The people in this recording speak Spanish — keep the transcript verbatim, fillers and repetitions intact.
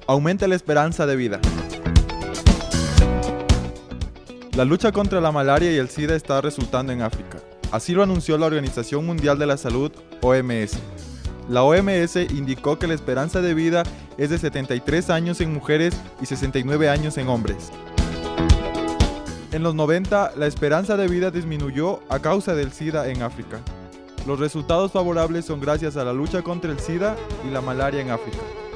aumenta la esperanza de vida. La lucha contra la malaria y el SIDA está resultando en África. Así lo anunció la Organización Mundial de la Salud, O M S. La O M S indicó que la esperanza de vida es de setenta y tres años en mujeres y sesenta y nueve años en hombres. En los noventa, la esperanza de vida disminuyó a causa del SIDA en África. Los resultados favorables son gracias a la lucha contra el SIDA y la malaria en África.